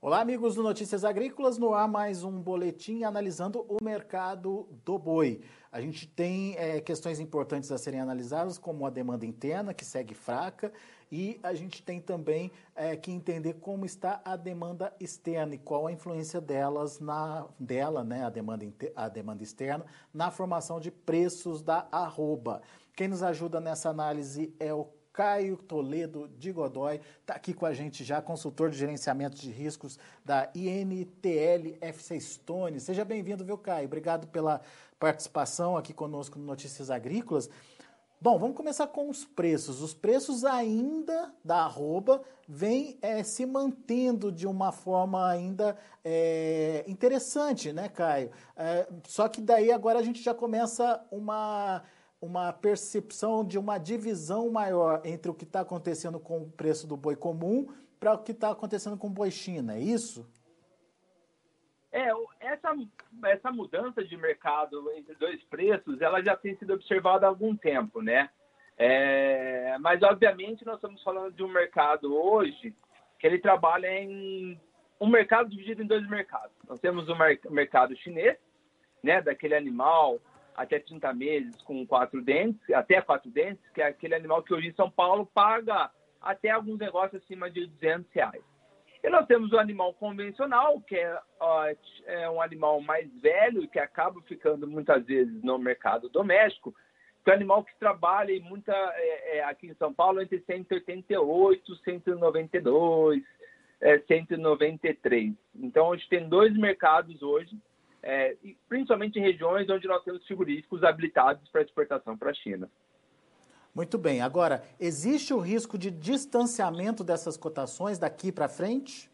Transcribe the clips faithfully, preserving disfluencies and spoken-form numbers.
Olá, amigos do Notícias Agrícolas, no ar mais um boletim analisando o mercado do boi. A gente tem é, questões importantes a serem analisadas, como a demanda interna, que segue fraca, e a gente tem também é, que entender como está a demanda externa e qual a influência delas na, dela, né, a demanda, a demanda externa, na formação de preços da arroba. Quem nos ajuda nessa análise é o Caio Toledo de Godoy, está aqui com a gente já, consultor de gerenciamento de riscos da I N T L F C Stone. Seja bem-vindo, viu, Caio? Obrigado pela participação aqui conosco no Notícias Agrícolas. Bom, vamos começar com os preços. Os preços ainda da arroba vêm é, se mantendo de uma forma ainda é, interessante, né, Caio? É, só que daí agora a gente já começa uma... uma percepção de uma divisão maior entre o que está acontecendo com o preço do boi comum para o que está acontecendo com o boi China, é isso? É, essa, essa mudança de mercado entre dois preços, ela já tem sido observada há algum tempo, né? É, mas, obviamente, nós estamos falando de um mercado hoje que ele trabalha em um mercado dividido em dois mercados. Nós temos o mercado chinês, né, daquele animal até trinta meses com quatro dentes, até quatro dentes, que é aquele animal que hoje em São Paulo paga até alguns negócios acima de duzentos reais. E nós temos o animal convencional, que é, ó, é um animal mais velho, que acaba ficando muitas vezes no mercado doméstico, que é um animal que trabalha em muita, é, é, aqui em São Paulo entre cento e oitenta e oito, cento e noventa e dois, é, cento e noventa e três. Então, a gente tem dois mercados hoje, É, principalmente em regiões onde nós temos frigoríficos habilitados para exportação para a China. Muito bem. Agora, existe o risco de distanciamento dessas cotações daqui para frente?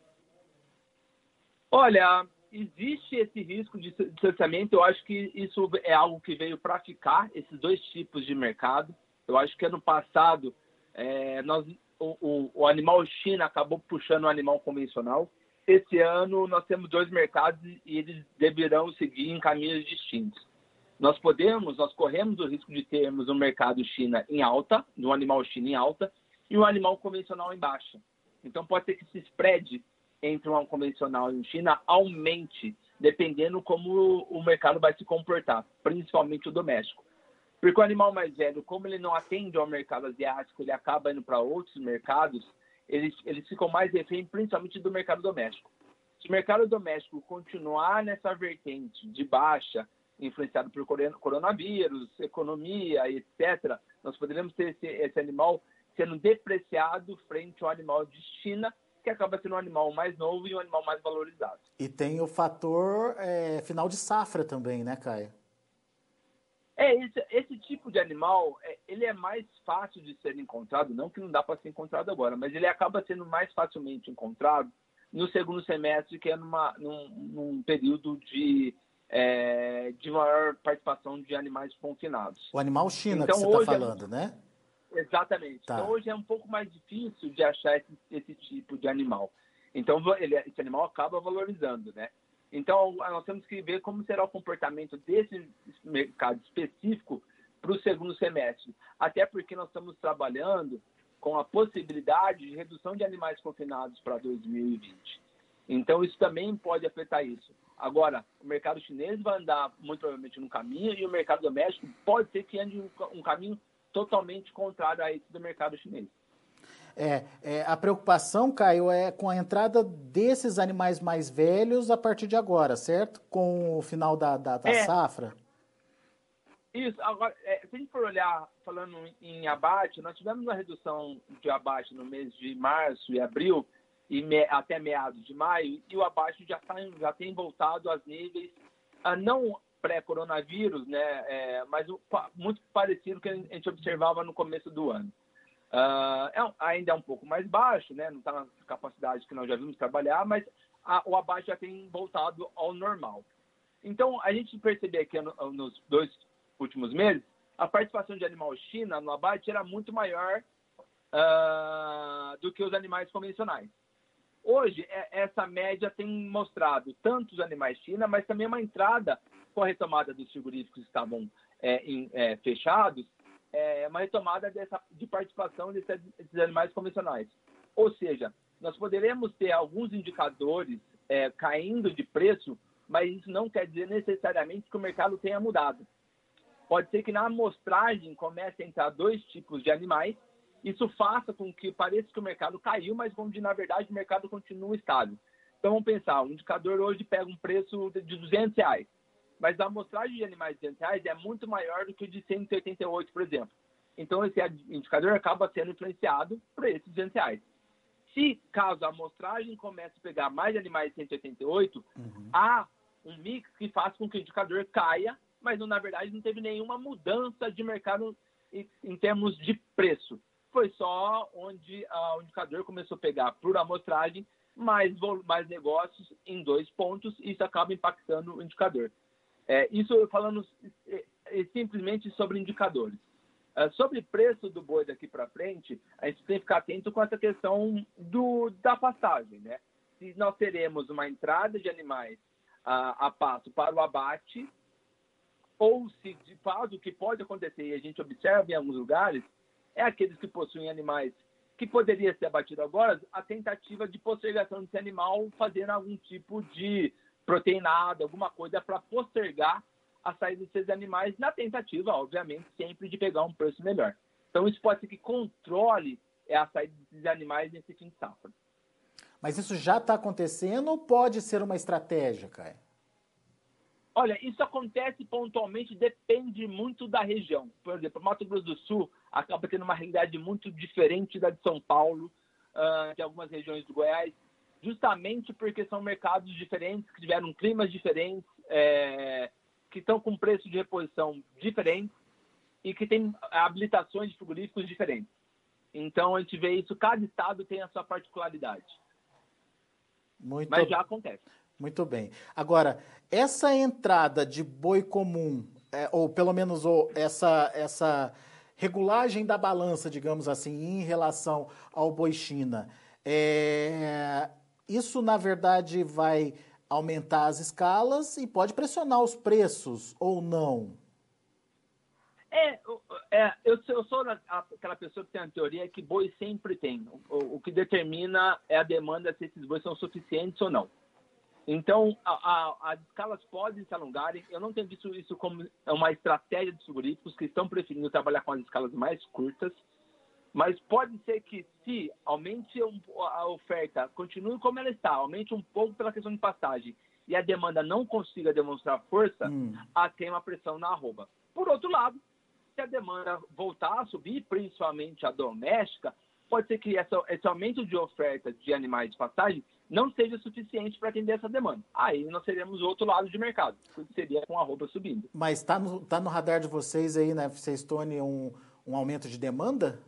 Olha, existe esse risco de distanciamento. Eu acho que isso é algo que veio para ficar, esses dois tipos de mercado. Eu acho que ano passado é, nós, o, o, o animal China acabou puxando o animal convencional. Esse ano nós temos dois mercados e eles deverão seguir em caminhos distintos. Nós podemos, nós corremos o risco de termos um mercado China em alta, um animal China em alta, e um animal convencional em baixa. Então pode ser que esse spread entre um convencional e um China aumente, dependendo como o mercado vai se comportar, principalmente o doméstico. Porque o animal mais velho, como ele não atende ao mercado asiático, ele acaba indo para outros mercados, Eles, eles ficam mais refém, principalmente do mercado doméstico. Se o mercado doméstico continuar nessa vertente de baixa, influenciado por coronavírus, economia, etcétera, nós poderíamos ter esse, esse animal sendo depreciado frente ao animal de China, que acaba sendo um animal mais novo e um animal mais valorizado. E tem o fator é, final de safra também, né, Caio? É, esse, esse tipo de animal, é, ele é mais fácil de ser encontrado, não que não dá para ser encontrado agora, mas ele acaba sendo mais facilmente encontrado no segundo semestre, que é numa, num, num período de, é, de maior participação de animais confinados. O animal China então, que você está hoje falando, é, né? Exatamente. Tá. Então, hoje é um pouco mais difícil de achar esse, esse tipo de animal. Então, ele, esse animal acaba valorizando, né? Então, nós temos que ver como será o comportamento desse mercado específico para o segundo semestre. Até porque nós estamos trabalhando com a possibilidade de redução de animais confinados para dois mil e vinte. Então, isso também pode afetar isso. Agora, o mercado chinês vai andar muito provavelmente no caminho e o mercado doméstico pode ser que ande um caminho totalmente contrário a esse do mercado chinês. É, é, a preocupação, Caio, é com a entrada desses animais mais velhos a partir de agora, certo? Com o final da, da, da é, safra? Isso. Agora, é, se a gente for olhar, falando em abate, nós tivemos uma redução de abate no mês de março e abril, e me, até meados de maio, e o abate já, tá, já tem voltado aos níveis, a não pré-coronavírus, né, é, mas o, muito parecido com o que a gente observava no começo do ano. Uh, é, ainda é um pouco mais baixo, né? Não está na capacidade que nós já vimos trabalhar, mas a, o abate já tem voltado ao normal. Então, a gente percebe aqui no, nos dois últimos meses, a participação de animal China no abate era muito maior uh, do que os animais convencionais. Hoje, é, essa média tem mostrado tanto os animais China, mas também uma entrada com a retomada dos frigoríficos que estavam é, em, é, fechados, é uma retomada dessa, de participação desses, desses animais convencionais. Ou seja, nós poderemos ter alguns indicadores é, caindo de preço, mas isso não quer dizer necessariamente que o mercado tenha mudado. Pode ser que na amostragem comece a entrar dois tipos de animais, isso faça com que pareça que o mercado caiu, mas onde, na verdade, o mercado continua estável. Então, vamos pensar, o indicador hoje pega um preço de duzentos reais, mas a amostragem de animais de duzentos reais é muito maior do que o de cento e oitenta e oito, por exemplo. Então, esse indicador acaba sendo influenciado por esses duzentos reais. Se, caso a amostragem comece a pegar mais animais de cento e oitenta e oito, uhum. há um mix que faz com que o indicador caia, mas, na verdade, não teve nenhuma mudança de mercado em, em termos de preço. Foi só onde uh, o indicador começou a pegar por amostragem mais, mais negócios em dois pontos, e isso acaba impactando o indicador. É, isso falando é, é, simplesmente sobre indicadores. É, sobre preço do boi daqui para frente, a gente tem que ficar atento com essa questão do, da pastagem, né? Se nós teremos uma entrada de animais a, a pasto para o abate, ou se de fato o que pode acontecer, e a gente observa em alguns lugares, é aqueles que possuem animais que poderia ser abatido agora, a tentativa de postergação desse animal fazendo algum tipo de proteinado, alguma coisa para postergar a saída desses animais, na tentativa, obviamente, sempre de pegar um preço melhor. Então, isso pode ser que controle a saída desses animais nesse fim de safra. Mas isso já está acontecendo ou pode ser uma estratégia, Caio? Olha, isso acontece pontualmente, depende muito da região. Por exemplo, Mato Grosso do Sul acaba tendo uma realidade muito diferente da de São Paulo, uh, de algumas regiões do Goiás, justamente porque são mercados diferentes, que tiveram climas diferentes, é, que estão com preço de reposição diferentes e que têm habilitações de frigoríficos diferentes. Então, a gente vê isso, cada estado tem a sua particularidade. Muito... Mas já acontece. Muito bem. Agora, essa entrada de boi comum, é, ou pelo menos ou, essa, essa regulagem da balança, digamos assim, em relação ao boi China, é, isso, na verdade, vai aumentar as escalas e pode pressionar os preços, ou não? É, é eu, eu sou aquela pessoa que tem a teoria que boi sempre tem. O, o que determina é a demanda se esses bois são suficientes ou não. Então, a, a, as escalas podem se alongarem. Eu não tenho visto isso como uma estratégia dos frigoríficos que estão preferindo trabalhar com as escalas mais curtas. Mas pode ser que, se aumente a oferta, continue como ela está, aumente um pouco pela questão de pastagem e a demanda não consiga demonstrar força, hum. a tem uma pressão na arroba. Por outro lado, se a demanda voltar a subir, principalmente a doméstica, pode ser que essa, esse aumento de oferta de animais de pastagem não seja suficiente para atender essa demanda. Aí nós teremos o outro lado de mercado, que seria com a arroba subindo. Mas está no, tá no radar de vocês aí, né, Stone, um, um aumento de demanda?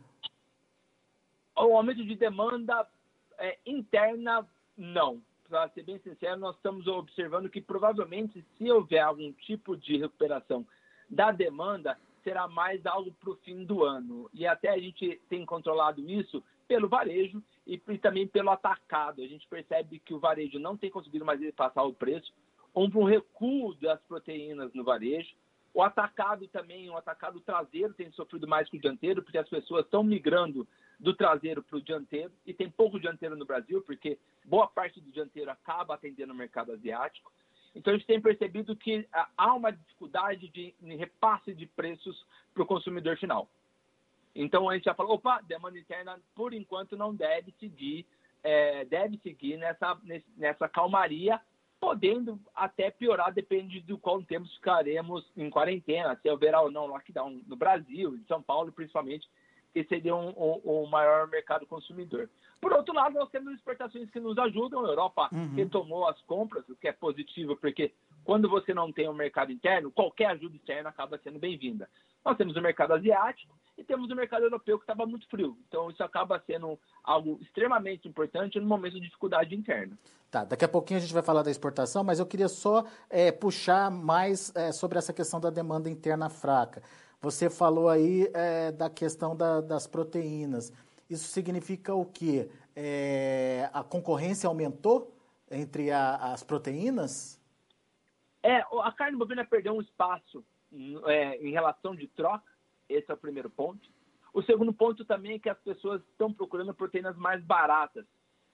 O aumento de demanda é, interna, não. Para ser bem sincero, nós estamos observando que provavelmente, se houver algum tipo de recuperação da demanda, será mais algo para o fim do ano. E até a gente tem controlado isso pelo varejo e também pelo atacado. A gente percebe que o varejo não tem conseguido mais passar o preço. Houve um recuo das proteínas no varejo. O atacado também, o atacado traseiro tem sofrido mais que o dianteiro, porque as pessoas estão migrando do traseiro para o dianteiro, e tem pouco dianteiro no Brasil, porque boa parte do dianteiro acaba atendendo o mercado asiático. Então, a gente tem percebido que há uma dificuldade de repasse de preços para o consumidor final. Então, a gente já falou, opa, demanda interna, por enquanto, não deve seguir, é, deve seguir nessa, nessa calmaria, podendo até piorar, depende do qual tempo ficaremos em quarentena, se haverá ou não lockdown no Brasil, em São Paulo, principalmente, que seria um, um, um maior mercado consumidor. Por outro lado, nós temos exportações que nos ajudam. A Europa uhum. retomou as compras, o que é positivo, porque quando você não tem um mercado interno, qualquer ajuda externa acaba sendo bem-vinda. Nós temos o mercado asiático e temos o mercado europeu, que estava muito frio. Então, isso acaba sendo algo extremamente importante no momento de dificuldade interna. Tá, daqui a pouquinho a gente vai falar da exportação, mas eu queria só é, puxar mais é, sobre essa questão da demanda interna fraca. Você falou aí é, da questão da, das proteínas. Isso significa o quê? É, a concorrência aumentou entre a, as proteínas? É, a carne bovina perdeu um espaço é, em relação de troca. Esse é o primeiro ponto. O segundo ponto também é que as pessoas estão procurando proteínas mais baratas,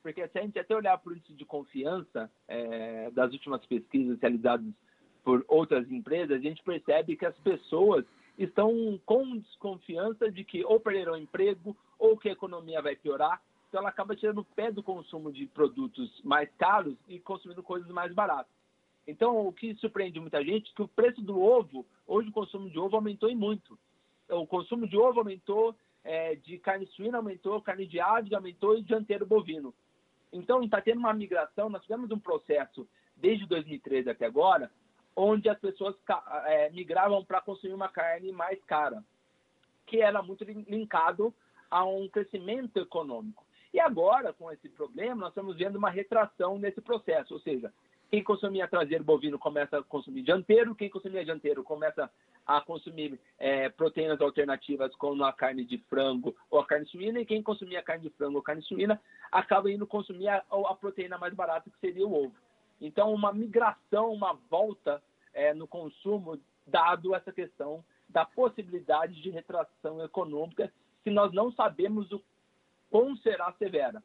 porque se a gente até olhar para o índice de confiança é, das últimas pesquisas realizadas por outras empresas, a gente percebe que as pessoas estão com desconfiança de que ou perderão o emprego ou que a economia vai piorar. Então, ela acaba tirando o pé do consumo de produtos mais caros e consumindo coisas mais baratas. Então, o que surpreende muita gente é que o preço do ovo, hoje o consumo de ovo aumentou em muito. O consumo de ovo aumentou, é, de carne suína aumentou, carne de ave aumentou e dianteiro bovino. Então, está tendo uma migração. Nós tivemos um processo desde dois mil e treze até agora, onde as pessoas é, migravam para consumir uma carne mais cara, que era muito linkado a um crescimento econômico. E agora, com esse problema, nós estamos vendo uma retração nesse processo, ou seja, quem consumia traseiro bovino começa a consumir dianteiro, quem consumia dianteiro começa a consumir é, proteínas alternativas como a carne de frango ou a carne suína, e quem consumia carne de frango ou carne suína acaba indo consumir a, a proteína mais barata, que seria o ovo. Então, uma migração, uma volta é, no consumo, dado essa questão da possibilidade de retração econômica, que nós não sabemos o quão será severa.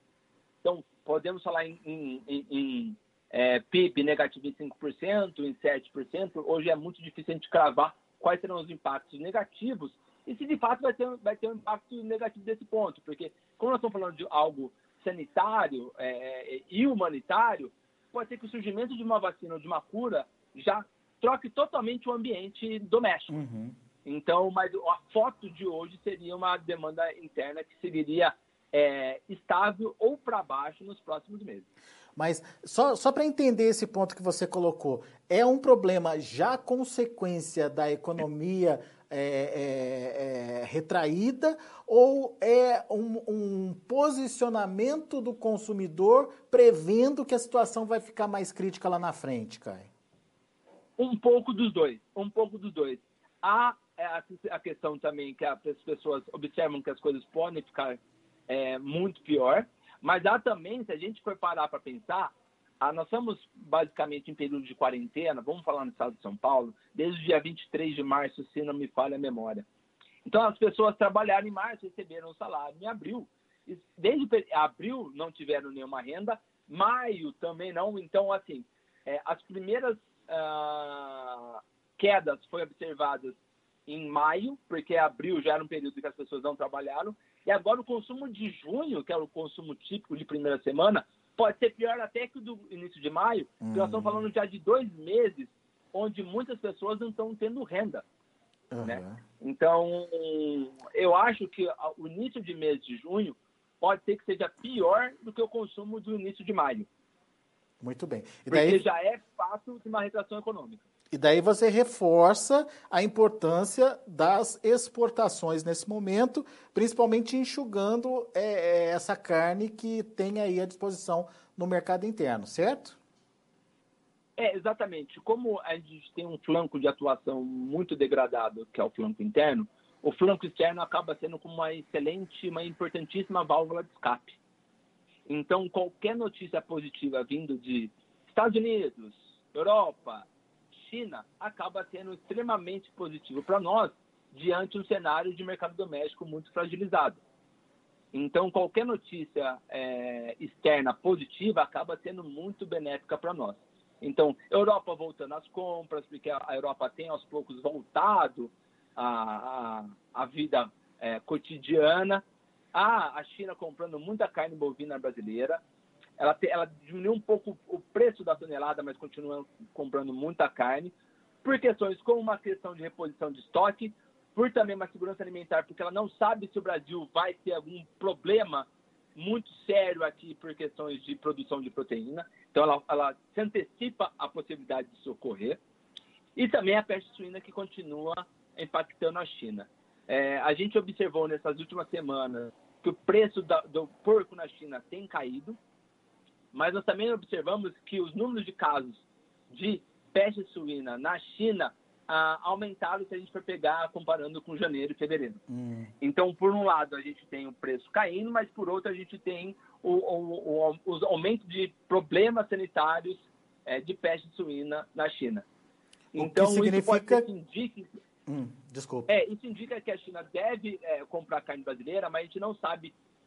Então, podemos falar em, em, em, em é, P I B negativo em cinco por cento, em sete por cento. Hoje é muito difícil a gente cravar quais serão os impactos negativos e se de fato vai ter, vai ter um impacto negativo desse ponto. Porque, como nós estamos falando de algo sanitário é, e humanitário, pode ser que o surgimento de uma vacina ou de uma cura já troque totalmente o ambiente doméstico. Uhum. Então, mas a foto de hoje seria uma demanda interna que seguiria é, estável ou para baixo nos próximos meses. Mas só, só para entender esse ponto que você colocou, é um problema já consequência da economia é, é, é, retraída ou é um, um posicionamento do consumidor prevendo que a situação vai ficar mais crítica lá na frente, Caio? Um pouco dos dois, um pouco dos dois. Há a, a questão também que as pessoas observam que as coisas podem ficar é, muito pior, mas há também, se a gente for parar para pensar, ah, nós estamos basicamente em período de quarentena, vamos falar no estado de São Paulo, desde o dia vinte e três de março, se não me falha a memória. Então, as pessoas trabalharam em março, receberam o salário em abril. Desde abril não tiveram nenhuma renda, maio também não. Então, assim, é, as primeiras ah, quedas foram observadas em maio, porque abril já era um período que as pessoas não trabalharam. E agora o consumo de junho, que é o consumo típico de primeira semana, pode ser pior até que o do início de maio, porque hum. nós estamos falando já de dois meses onde muitas pessoas não estão tendo renda. Uhum. Né? Então, eu acho que o início de mês de junho pode ser que seja pior do que o consumo do início de maio. Muito bem. E daí... Porque já é fácil de uma retração econômica. E daí você reforça a importância das exportações nesse momento, principalmente enxugando é, essa carne que tem aí à disposição no mercado interno, certo? É, exatamente. Como a gente tem um flanco de atuação muito degradado, que é o flanco interno, o flanco externo acaba sendo como uma excelente, uma importantíssima válvula de escape. Então, qualquer notícia positiva vindo de Estados Unidos, Europa, China, acaba sendo extremamente positivo para nós diante de um cenário de mercado doméstico muito fragilizado. Então, qualquer notícia é, externa positiva acaba sendo muito benéfica para nós. Então, Europa voltando às compras, porque a Europa tem aos poucos voltado à, à, à vida é, cotidiana. Ah, a China comprando muita carne bovina brasileira. Ela, te, ela diminuiu um pouco o preço da tonelada, mas continua comprando muita carne, por questões como uma questão de reposição de estoque, por também uma segurança alimentar, porque ela não sabe se o Brasil vai ter algum problema muito sério aqui por questões de produção de proteína. Então, ela, ela se antecipa a possibilidade disso ocorrer. E também a peste suína que continua impactando a China. É, a gente observou nessas últimas semanas que o preço da, do porco na China tem caído, mas nós também observamos que os números de casos de peste suína na China ah, aumentaram se a gente for pegar comparando com janeiro e fevereiro. Hum. Então, por um lado, a gente tem o preço caindo, mas por outro, a gente tem o, o, o, o aumento de problemas sanitários é, de peste suína na China. O então, que significa... isso pode ser que indique... Hum, desculpa. É, isso indica que a China deve é, comprar carne brasileira, mas a gente não sabe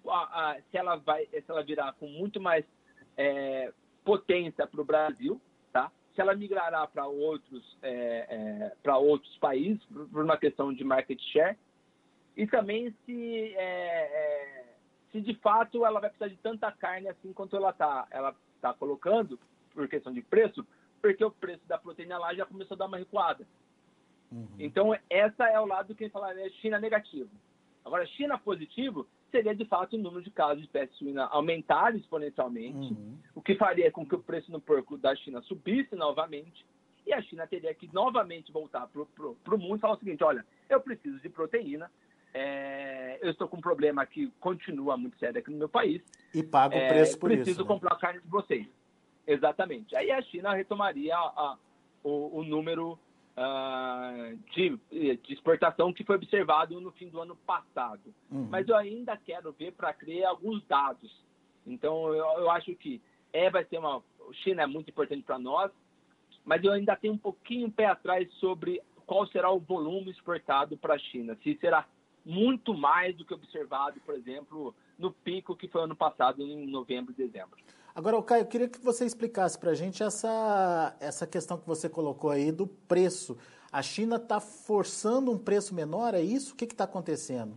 a, a, se, ela vai, se ela virar com muito mais é, potência para o Brasil, tá? Se ela migrará para outros, é, é, para outros países, por uma questão de market share, e também se, é, é, se de fato ela vai precisar de tanta carne assim quanto ela está ela tá colocando, por questão de preço, porque o preço da proteína lá já começou a dar uma recuada. Uhum. Então, essa é o lado que a gente fala, é China negativo. Agora, China positivo seria, de fato, o número de casos de peste suína aumentar exponencialmente, uhum. o que faria com que o preço no porco da China subisse novamente, e a China teria que novamente voltar para o mundo e falar o seguinte, olha, eu preciso de proteína, é, eu estou com um problema que continua muito sério aqui no meu país. E paga o preço é, por preciso isso. Preciso comprar né? carne de vocês. Exatamente. Aí a China retomaria a, a, o, o número uh, de, de exportação que foi observado no fim do ano passado. Uhum. Mas eu ainda quero ver para crer alguns dados. Então, eu, eu acho que é, vai ser uma... China é muito importante para nós, mas eu ainda tenho um pouquinho pé atrás sobre qual será o volume exportado para a China. Se será muito mais do que observado, por exemplo, no pico que foi ano passado, em novembro e dezembro. Agora, Caio, eu queria que você explicasse para a gente essa, essa questão que você colocou aí do preço. A China está forçando um preço menor, é isso? O que está acontecendo?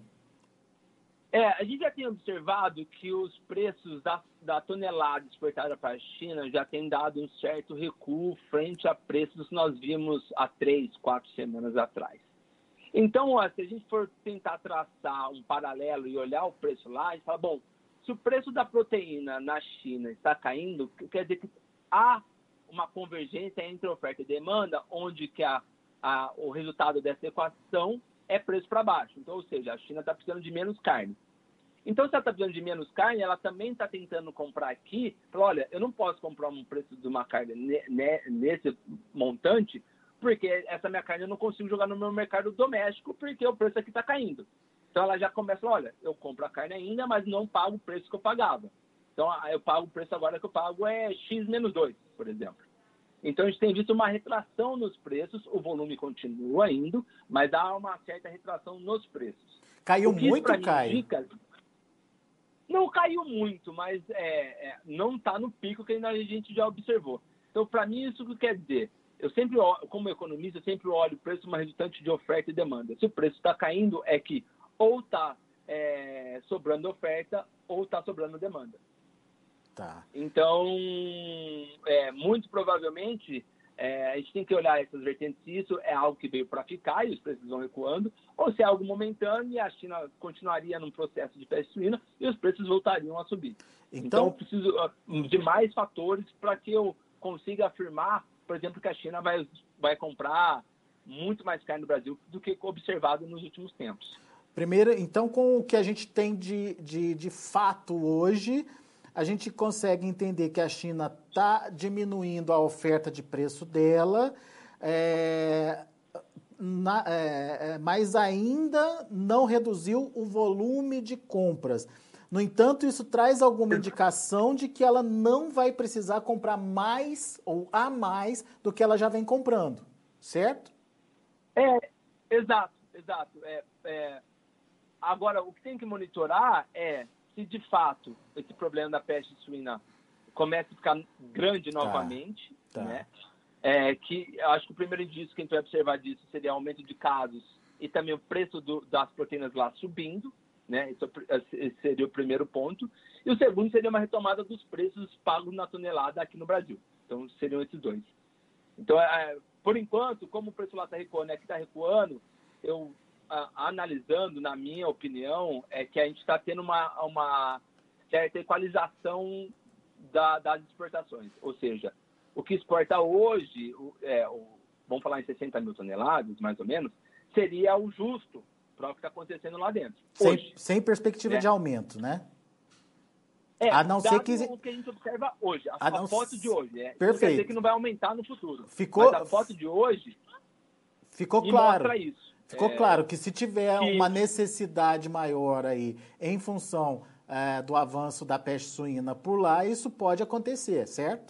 É, a gente já tem observado que os preços da, da tonelada exportada para a China já têm dado um certo recuo frente a preços que nós vimos há três, quatro semanas atrás. Então, ó, se a gente for tentar traçar um paralelo e olhar o preço lá, a gente fala, bom, se o preço da proteína na China está caindo, quer dizer que há uma convergência entre oferta e demanda, onde que a, a, o resultado dessa equação é preço para baixo. Então, ou seja, a China está precisando de menos carne. Então, se ela está precisando de menos carne, ela também está tentando comprar aqui. Fala, olha, eu não posso comprar um preço de uma carne ne, ne, nesse montante, porque essa minha carne eu não consigo jogar no meu mercado doméstico, porque o preço aqui está caindo. Então, ela já começa, olha, eu compro a carne ainda, mas não pago o preço que eu pagava. Então, eu pago o preço agora que eu pago é X menos dois, por exemplo. Então, a gente tem visto uma retração nos preços, o volume continua indo, mas há uma certa retração nos preços. Caiu muito, Caio? Indica... Não caiu muito, mas é, é, não está no pico que a gente já observou. Então, para mim, isso quer dizer... Eu sempre, como economista, eu sempre olho o preço uma resultante de oferta e demanda. Se o preço está caindo, é que ou está é, sobrando oferta ou está sobrando demanda. Tá. Então, é, muito provavelmente, é, a gente tem que olhar essas vertentes se isso é algo que veio para ficar e os preços vão recuando, ou se é algo momentâneo e a China continuaria num processo de peste suína e os preços voltariam a subir. Então, então eu preciso de mais fatores para que eu consiga afirmar, por exemplo, que a China vai, vai comprar muito mais carne no Brasil do que observado nos últimos tempos. Primeiro, então, com o que a gente tem de, de, de fato hoje, a gente consegue entender que a China está diminuindo a oferta de preço dela, é, na, é, mas ainda não reduziu o volume de compras. No entanto, isso traz alguma indicação de que ela não vai precisar comprar mais ou a mais do que ela já vem comprando, certo? É, exato, exato. É, é, agora, o que tem que monitorar é se, de fato, esse problema da peste suína começa a ficar grande novamente, tá, tá. né? É, que acho que o primeiro indício que a gente vai observar disso seria o aumento de casos e também o preço do, das proteínas lá subindo, né? Esse seria o primeiro ponto. E o segundo seria uma retomada dos preços pagos na tonelada aqui no Brasil. Então, seriam esses dois. Então, é, por enquanto, como o preço lá está recuando, aqui está recuando, eu, a, analisando, na minha opinião, é que a gente está tendo uma, uma certa equalização da, das exportações. Ou seja, o que exporta hoje, é, o, vamos falar em sessenta mil toneladas, mais ou menos, seria o justo para o que está acontecendo lá dentro. Sem, sem perspectiva né? de aumento, né? É, a não ser que... o que a gente observa hoje, a, a, a não... foto de hoje. É, Perfeito. Isso quer dizer que não vai aumentar no futuro. Ficou... Mas a foto de hoje ficou me claro. mostra isso. Ficou é... claro que se tiver que... uma necessidade maior aí, em função é, do avanço da peste suína por lá, isso pode acontecer, certo?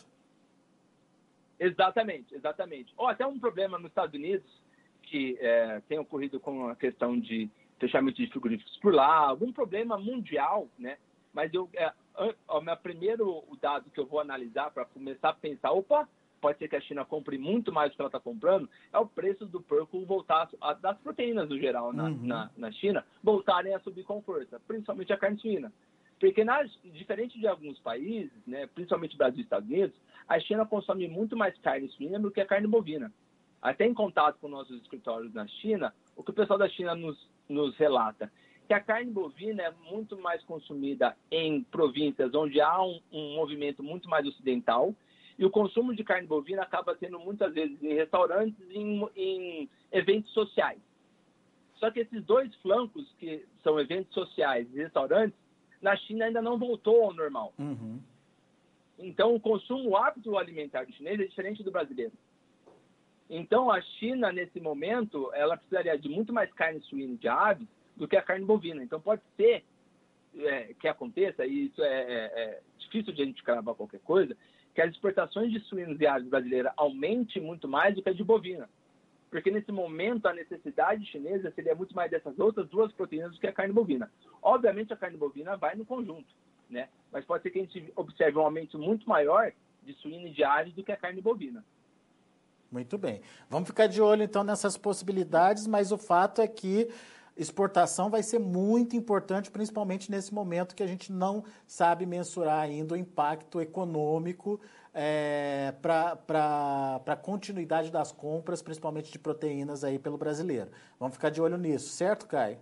Exatamente, exatamente. Ou até um problema nos Estados Unidos, que é, tem ocorrido com a questão de fechamento de frigoríficos por lá, algum problema mundial, né? Mas eu, é, o meu primeiro dado que eu vou analisar para começar a pensar, opa, pode ser que a China compre muito mais do que ela está comprando, é o preço do porco voltar, a, das proteínas no geral na, uhum. na, na China, voltarem a subir com força, principalmente a carne suína. Porque, na, diferente de alguns países, né, principalmente Brasil e Estados Unidos, a China consome muito mais carne suína do que a carne bovina. Até em contato com nossos escritórios na China, o que o pessoal da China nos, nos relata, que a carne bovina é muito mais consumida em províncias onde há um, um movimento muito mais ocidental, e o consumo de carne bovina acaba sendo muitas vezes em restaurantes e em, em eventos sociais. Só que esses dois flancos, que são eventos sociais e restaurantes, na China ainda não voltou ao normal. Uhum. Então, o consumo, o hábito alimentar do chinês é diferente do brasileiro. Então, a China, nesse momento, ela precisaria de muito mais carne suína de aves do que a carne bovina. Então, pode ser é, que aconteça, e isso é, é, é difícil de a gente cravar qualquer coisa, que as exportações de suínos e aves brasileiras aumente muito mais do que a de bovina. Porque, nesse momento, a necessidade chinesa seria muito mais dessas outras duas proteínas do que a carne bovina. Obviamente, a carne bovina vai no conjunto, né? Mas pode ser que a gente observe um aumento muito maior de suíno e de aves do que a carne bovina. Muito bem. Vamos ficar de olho, então, nessas possibilidades, mas o fato é que exportação vai ser muito importante, principalmente nesse momento que a gente não sabe mensurar ainda o impacto econômico é, para a continuidade das compras, principalmente de proteínas aí pelo brasileiro. Vamos ficar de olho nisso, certo, Caio?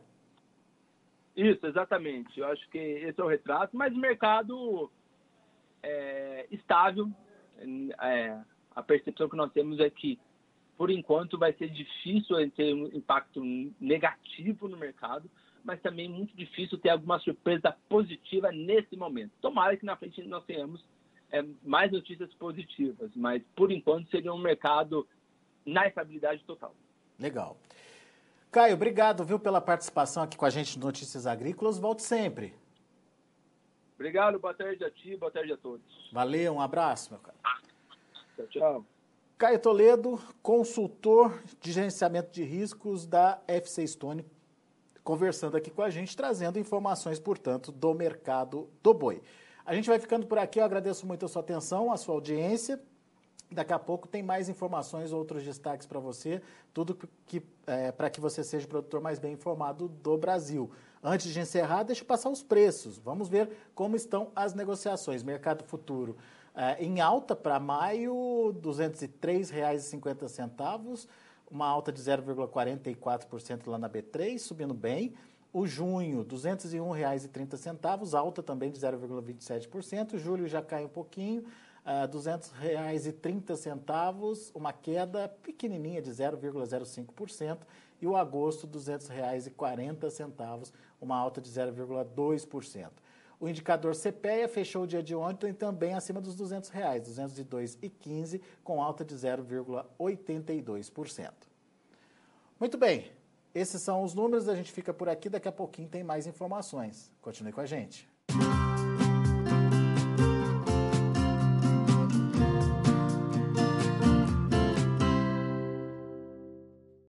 Isso, exatamente. Eu acho que esse é o retrato, mas o mercado é estável. É, a percepção que nós temos é que, por enquanto, vai ser difícil ter um impacto negativo no mercado, mas também muito difícil ter alguma surpresa positiva nesse momento. Tomara que na frente nós tenhamos é, mais notícias positivas, mas, por enquanto, seria um mercado na estabilidade total. Legal. Caio, obrigado, viu, pela participação aqui com a gente no Notícias Agrícolas. Volte sempre. Obrigado, boa tarde a ti, boa tarde a todos. Valeu, um abraço, meu cara. Tchau, tchau. Caio Toledo, consultor de gerenciamento de riscos da F C Stone, conversando aqui com a gente, trazendo informações, portanto, do mercado do boi. A gente vai ficando por aqui, eu agradeço muito a sua atenção, a sua audiência. Daqui a pouco tem mais informações, outros destaques para você, tudo que, é, para que você seja o produtor mais bem informado do Brasil. Antes de encerrar, deixa eu passar os preços. Vamos ver como estão as negociações. Mercado futuro é, em alta para maio, duzentos e três reais e cinquenta centavos, uma alta de zero vírgula quarenta e quatro por cento lá na B três, subindo bem. O junho, duzentos e um reais e trinta centavos, alta também de zero vírgula vinte e sete por cento. Julho já cai um pouquinho. Uh, duzentos reais e trinta centavos, uma queda pequenininha de zero vírgula zero cinco por cento, e o agosto, duzentos reais e quarenta centavos, uma alta de zero vírgula dois por cento. O indicador C P E A fechou o dia de ontem também acima dos duzentos reais, duzentos e dois reais e quinze centavos, com alta de zero vírgula oitenta e dois por cento. Muito bem, esses são os números, a gente fica por aqui, daqui a pouquinho tem mais informações. Continue com a gente.